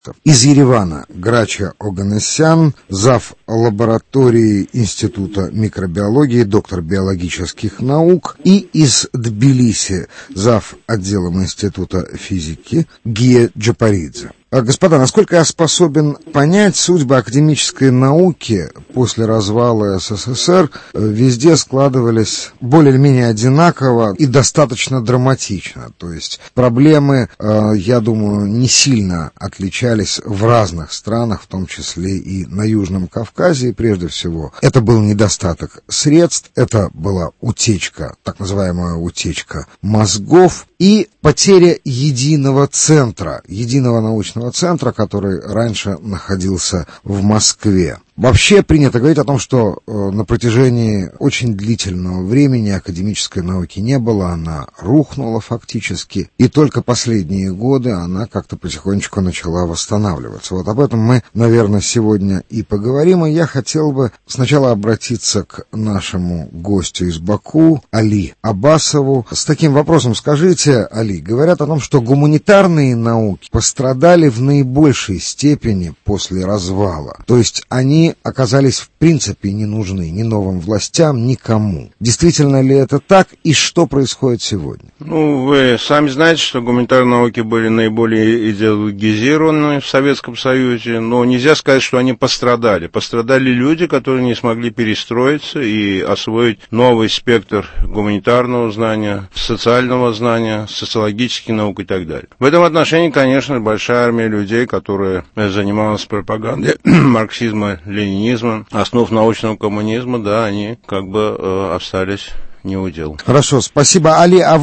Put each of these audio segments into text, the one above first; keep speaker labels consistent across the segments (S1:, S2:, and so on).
S1: Из Еревана Грача Оганесян, зав. Лаборатории Института микробиологии, доктор биологических наук, и из Тбилиси зав. Отделом Института физики Гия Джапаридзе. Господа, насколько я способен понять, судьбы академической науки после развала СССР везде складывались более или менее одинаково и достаточно драматично. То есть проблемы, я думаю, не сильно отличались в разных странах, в том числе и на Южном Кавказе. И прежде всего, это был недостаток средств, это была утечка, так называемая утечка мозгов и потеря единого центра, единого научного центра, который раньше находился в Москве. Вообще принято говорить о том, что на протяжении очень длительного времени академической науки не было, она рухнула фактически, и только последние годы она как-то потихонечку начала восстанавливаться. Вот об этом мы, наверное, сегодня и поговорим, и я хотел бы сначала обратиться к нашему гостю из Баку, Али Аббасову, с таким вопросом. Скажите, Али, говорят о том, что гуманитарные науки пострадали в наибольшей степени после развала, то есть они оказались в принципе не нужны ни новым властям, никому. Действительно ли это так, и что происходит сегодня?
S2: Ну, вы сами знаете, что гуманитарные науки были наиболее идеологизированы в Советском Союзе, но нельзя сказать, что они пострадали. Пострадали люди, которые не смогли перестроиться и освоить новый спектр гуманитарного знания, социального знания, социологических наук и так далее. В этом отношении, конечно, большая армия людей, которая занималась пропагандой марксизма, ленинизма, основ научного коммунизма, да, они как бы остались неудел.
S1: Хорошо, спасибо. Али, а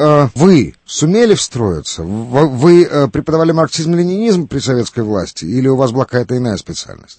S1: вы сумели встроиться? Вы преподавали марксизм-ленинизм при советской власти, или у вас была какая-то иная специальность?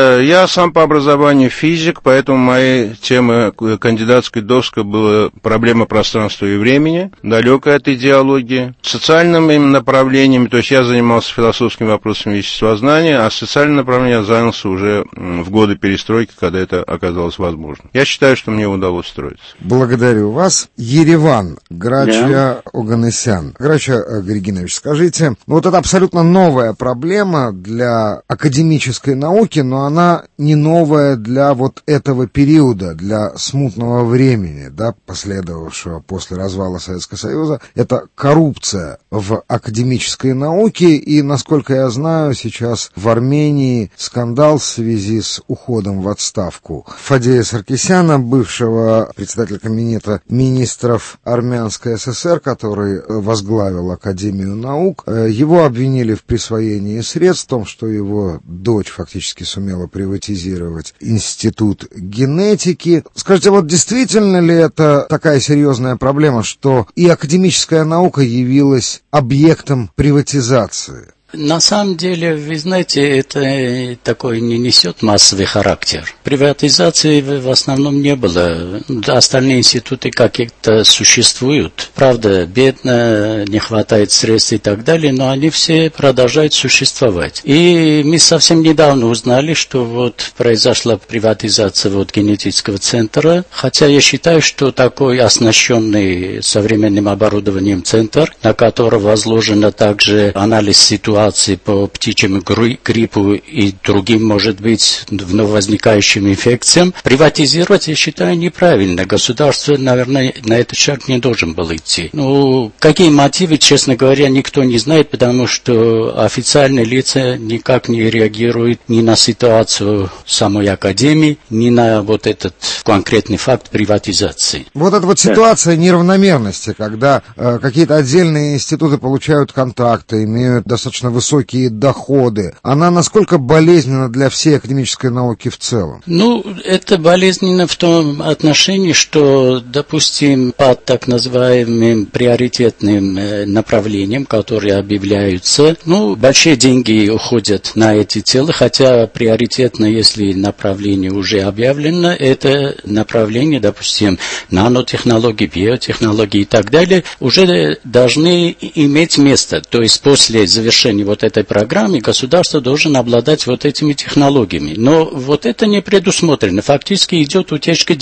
S2: Я сам по образованию физик, поэтому моей темой кандидатской доской была проблема пространства и времени, далекая от идеологии. Социальными направлениями, то есть я занимался философскими вопросами естествознания, а социальным направлением я занялся уже в годы перестройки, когда это оказалось возможным. Я считаю, что мне удалось строиться.
S1: Благодарю вас. Ереван, Грача Оганесян. Грача Григинович, скажите, вот это абсолютно новая проблема для академической науки, но она не новая для вот этого периода, для смутного времени, да, последовавшего после развала Советского Союза. Это коррупция в академической науке, и, насколько я знаю, сейчас в Армении скандал в связи с уходом в отставку Фадея Саркисяна, бывшего председателя Кабинета министров Армянской ССР, который возглавил Академию наук. Его обвинили в присвоении средств, в том, что его дочь фактически сумела приватизировать Институт генетики. Скажите, вот действительно ли это такая серьезная проблема, что и академическая наука явилась объектом приватизации?
S3: На самом деле, вы знаете, это такой не несет массовый характер. Приватизации в основном не было. Остальные институты как-то существуют. Правда, бедно, не хватает средств и так далее, но они все продолжают существовать. И мы совсем недавно узнали, что вот произошла приватизация вот генетического центра. Хотя я считаю, что такой оснащенный современным оборудованием центр, на который возложено также анализ ситуации по птичьему гриппу и другим, может быть, вновь возникающим инфекциям, приватизировать, я считаю, неправильно. Государство, наверное, на этот шаг не должен был идти. Ну, какие мотивы, честно говоря, никто не знает, потому что официальные лица никак не реагируют ни на ситуацию самой Академии, ни на вот этот конкретный факт приватизации.
S1: Вот эта вот ситуация неравномерности, когда какие-то отдельные институты получают контракты, имеют достаточно высокие доходы, она насколько болезненна для всей академической науки в целом?
S3: Ну, это болезненно в том отношении, что, допустим, по так называемым приоритетным направлениям, которые объявляются, ну, большие деньги уходят на эти дела, хотя приоритетно, если направление уже объявлено, это направление, допустим, нанотехнологии, биотехнологии и так далее, уже должны иметь место. То есть после завершения вот этой программы государство должен обладать вот этими технологиями. Но вот это не предусмотрено. Фактически идет утечка денег.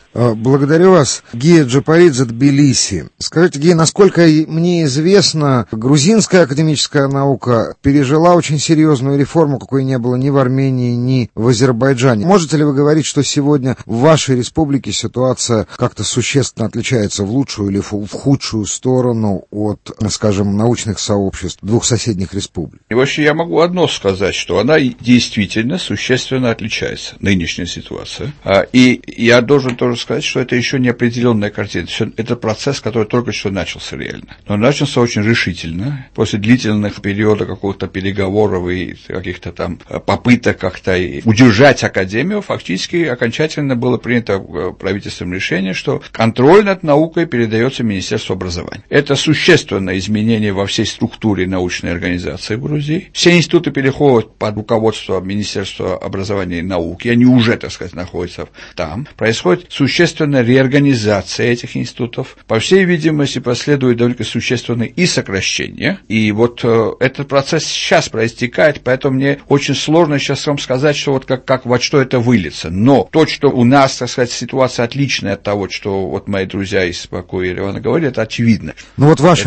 S1: Благодарю вас. Гия Джапаридзе, Тбилиси. Скажите, Гия, насколько мне известно, грузинская академическая наука пережила очень серьезную реформу, какой не было ни в Армении, ни в Азербайджане. Можете ли вы говорить, что сегодня в вашей республике ситуация как-то существенно отличается в лучшую или в худшую сторону от, скажем, научных сообществ двух соседних республик?
S4: И вообще я могу одно сказать, что она действительно существенно отличается, нынешняя ситуация. И я должен тоже сказать, что это еще не определенная картина. Это процесс, который только что начался реально. Но начался очень решительно. После длительных периодов какого-то переговоров и каких-то там попыток как-то удержать академию, фактически окончательно было принято правительством решение, что контроль над наукой передается Министерству образования. Это существенное изменение во всей структуре научной организации в Грузии. Все институты переходят под руководство Министерства образования и науки, они уже, так сказать, находятся там. Происходит существенная реорганизация этих институтов. По всей видимости, последует довольно существенное и сокращение. И вот этот процесс сейчас проистекает, поэтому мне очень сложно сейчас вам сказать, что вот как во что это выльется. Но то, что у нас, так сказать, ситуация отличная от того, что вот мои друзья из Баку и Еревана говорили, это очевидно.
S1: Ну вот ваши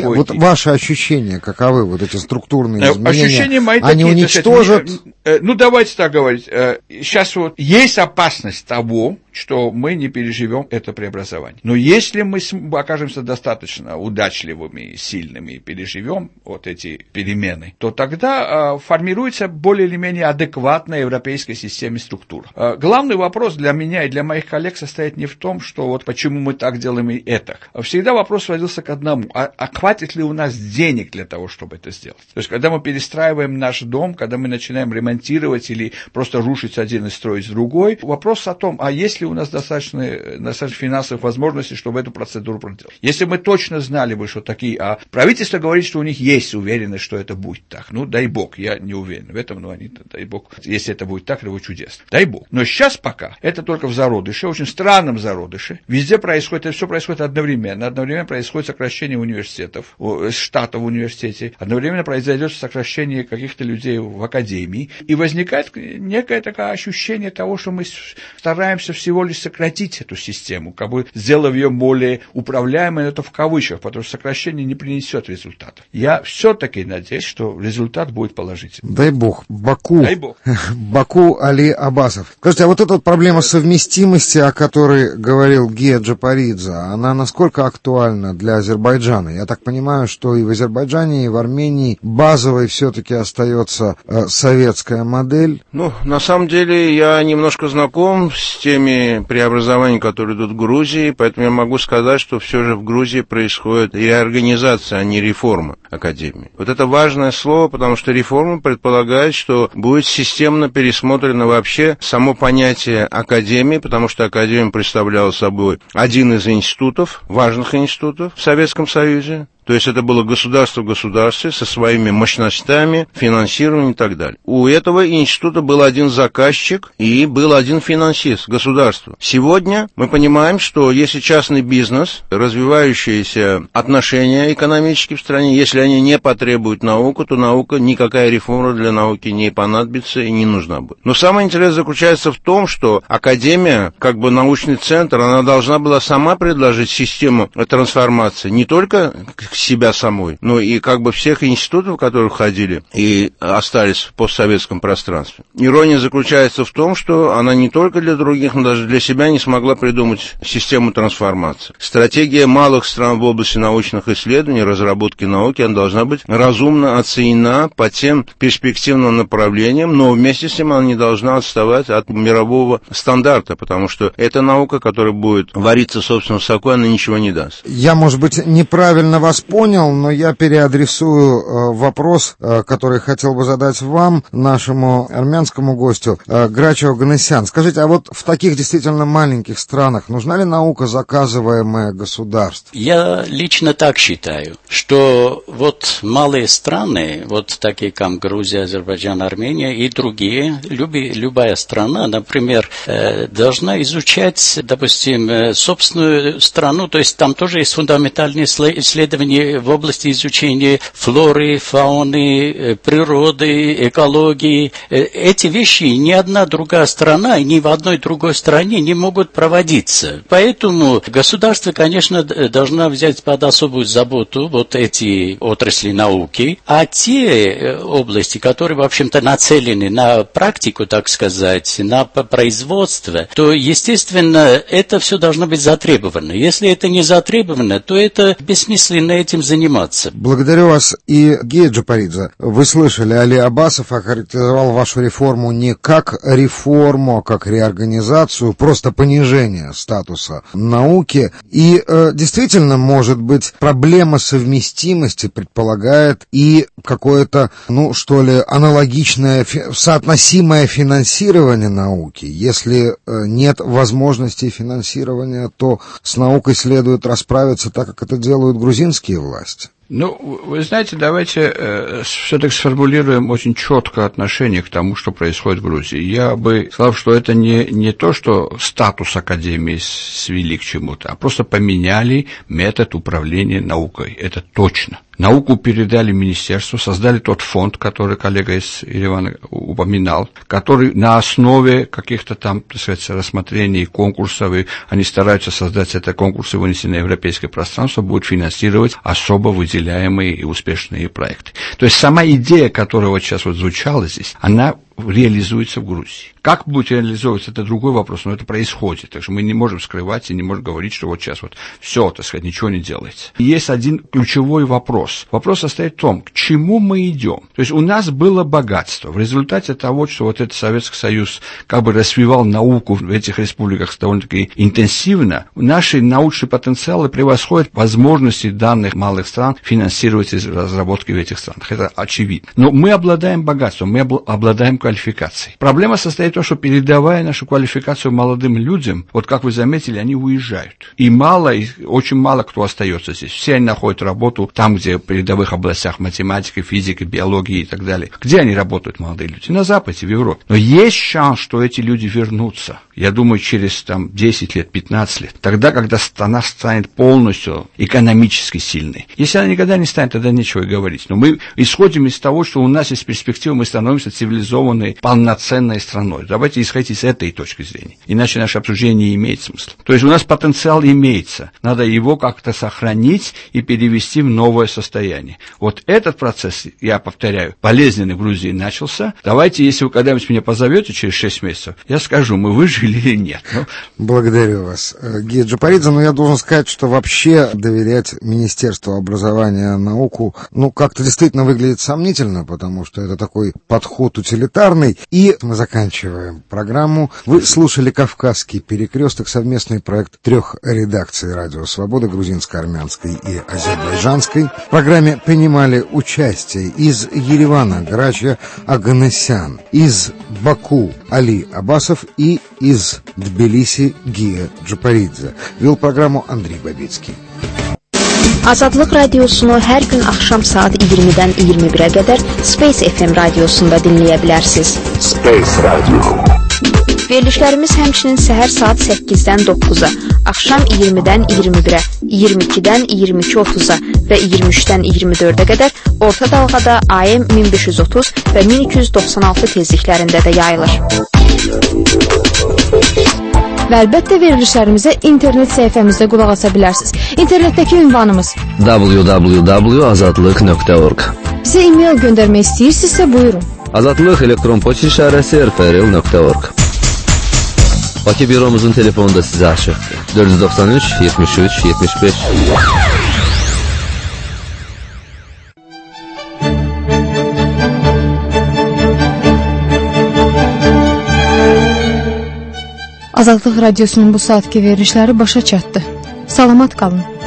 S1: ощущения каковы, вот эти структурные изменения?
S4: Ощущения мои
S1: они
S4: такие,
S1: уничтожат?
S4: Ну, давайте так говорить. Сейчас вот есть опасность того, что мы не переживем это преобразование. Но если мы окажемся достаточно удачливыми и сильными и переживем вот эти перемены, то тогда формируется более или менее адекватная европейской системе структур. Главный вопрос для меня и для моих коллег состоит не в том, что вот почему мы так делаем и это. Всегда вопрос сводился к одному. А хватит ли у нас денег для того, чтобы это сделать? То есть, когда мы перестраиваем наш дом, когда мы начинаем ремонтировать или просто рушить один и строить другой, вопрос о том, а есть ли у нас достаточно финансовых возможностей, чтобы эту процедуру проделать. Если мы точно знали бы, что такие... А правительство говорит, что у них есть уверенность, что это будет так. Ну, дай бог, я не уверен в этом, но они, дай бог, если это будет так, это будет чудесно. Дай бог. Но сейчас пока это только в зародыше, очень странном зародыше. Везде происходит, это все происходит одновременно. Одновременно происходит сокращение университетов, штатов в университете. Одновременно произойдет сокращение каких-то людей в академии. И возникает некое такое ощущение того, что мы стараемся всего лишь сократить эту систему, как бы сделав ее более управляемой, это в кавычках, потому что сокращение не принесет результатов. Я все-таки надеюсь, что результат будет положительный.
S1: Дай бог. Баку.
S4: Дай бог.
S1: Баку Али Аббасов. Скажите, а вот эта вот проблема совместимости, о которой говорил Гия Джапаридзе, она насколько актуальна для Азербайджана? Я так понимаю, что и в Азербайджане, и в Армении базовой все-таки остается советская модель.
S2: Ну, на самом деле, я немножко знаком с теми преобразованиями, которые идут в Грузии, поэтому я могу сказать, что все же в Грузии происходит реорганизация, а не реформа академии. Вот это важное слово, потому что реформа предполагает, что будет системно пересмотрено вообще само понятие академии, потому что академия представляла собой один из институтов, важных институтов в Советском Союзе. То есть это было государство в государстве со своими мощностями, финансированием и так далее. У этого института был один заказчик и был один финансист, государство. Сегодня мы понимаем, что если частный бизнес, развивающиеся отношения экономические в стране, если они не потребуют науку, то наука, никакая реформа для науки не понадобится и не нужна будет. Но самое интересное заключается в том, что академия, как бы научный центр, она должна была сама предложить систему трансформации, не только себя самой, но и как бы всех институтов, которые входили и остались в постсоветском пространстве. Ирония заключается в том, что она не только для других, но даже для себя не смогла придумать систему трансформации. Стратегия малых стран в области научных исследований, разработки науки, она должна быть разумно оценена по тем перспективным направлениям, но вместе с тем она не должна отставать от мирового стандарта, потому что эта наука, которая будет вариться, собственно, в соку, она ничего не даст.
S1: Я, может быть, неправильно вас понял, но я переадресую вопрос, который хотел бы задать вам, нашему армянскому гостю, Грачо Оганесян. Скажите, а вот в таких действительно маленьких странах нужна ли наука, заказываемая государством?
S3: Я лично так считаю, что вот малые страны, вот такие как Грузия, Азербайджан, Армения и другие, любая страна, например, должна изучать, допустим, собственную страну, то есть там тоже есть фундаментальные исследования в области изучения флоры, фауны, природы, экологии. Эти вещи ни одна другая страна, ни в одной другой стране не могут проводиться. Поэтому государство, конечно, должно взять под особую заботу вот эти отрасли науки, а те области, которые, в общем-то, нацелены на практику, так сказать, на производство, то, естественно, это все должно быть затребовано. Если это не затребовано, то это бессмысленно этим заниматься.
S1: Благодарю вас. И Гия Джапаридзе, вы слышали, Али Аббасов охарактеризовал вашу реформу не как реформу, а как реорганизацию, просто понижение статуса науки. И действительно, может быть, проблема совместимости предполагает и какое-то, аналогичное, соотносимое финансирование науки. Если нет возможности финансирования, то с наукой следует расправиться так, как это делают грузинские власти.
S4: Вы знаете, давайте все-таки сформулируем очень четкое отношение к тому, что происходит в Грузии. Я бы сказал, что это не то, что статус академии свели к чему-то, а просто поменяли метод управления наукой. Это точно. Науку передали министерству, создали тот фонд, который коллега из Еревана упоминал, который на основе каких-то там, так сказать, рассмотрений конкурсов, и они стараются создать это конкурсы, вынесенные на европейское пространство, будет финансировать особо выделяемые и успешные проекты. То есть сама идея, которая вот сейчас вот звучала здесь, она реализуется в Грузии. Как будет реализовываться, это другой вопрос, но это происходит. Так что мы не можем скрывать и не можем говорить, что вот сейчас вот все, так сказать, ничего не делается. И есть один ключевой вопрос. Вопрос состоит в том, к чему мы идем. То есть у нас было богатство. В результате того, что вот этот Советский Союз как бы развивал науку в этих республиках довольно-таки интенсивно, наши научные потенциалы превосходят возможности данных малых стран финансировать разработки в этих странах. Это очевидно. Но мы обладаем богатством, мы обладаем квалификацией. Проблема состоит в том, что передавая нашу квалификацию молодым людям, вот как вы заметили, они уезжают. И очень мало кто остается здесь. Все они находят работу там, где в передовых областях математики, физики, биологии и так далее. Где они работают, молодые люди? На Западе, в Европе. Но есть шанс, что эти люди вернутся. Я думаю, через 10 лет, 15 лет. Тогда, когда страна станет полностью экономически сильной. Если она никогда не станет, тогда нечего и говорить. Но мы исходим из того, что у нас есть перспектива, мы становимся цивилизованной, полноценной страной. Давайте исходить из этой точки зрения. Иначе наше обсуждение не имеет смысла. То есть у нас потенциал имеется. Надо его как-то сохранить и перевести в новое состояние. Вот этот процесс, я повторяю, болезненный в Грузии начался. Давайте, если вы когда-нибудь меня позовете через 6 месяцев, я скажу, мы выжили или нет.
S1: Благодарю вас, Гия Джапаридзе. Но я должен сказать, что вообще доверять Министерству образования и науку, как-то действительно выглядит сомнительно, потому что это такой подход утилитарный. И мы заканчиваем программу. Вы слушали «Кавказский перекресток», совместный проект 3 редакций «Радио Свобода», грузинско-армянской и азербайджанской. В программе принимали участие из Еревана Грача Оганесян, из Баку Али Аббасов и из Тбилиси Гия Джапаридзе. Вел программу Андрей Бабицкий.
S5: Azadlıq radiosunu hər gün axşam saat 20-dən 21-ə qədər Space FM radiosunda dinləyə bilərsiniz. Space Radio. Verilişlərimiz həmçinin səhər saat 8-dən 9-a, axşam 20-dən 21-ə, 22-dən 22:30-a və 23-dən 24-ə qədər orta dalğada AM 1530 və 1296 tezliklərində də yayılır. Və əlbəttə verilişlərimizə internet səhifəmizdə qulaq asa bilərsiniz. İnternetdəki ünvanımız www.azadlıq.org. Bizə e-mail göndərmək istəyirsinizsə buyurun.
S6: Azadlıq elektron poçt işarəsi rfrl.org. Bakı büromuzun telefonu da sizə açıqdır. 493 73 75.
S5: Azadlıq radiosunun bu saatki verilişləri başa çatdı. Salamat qalın.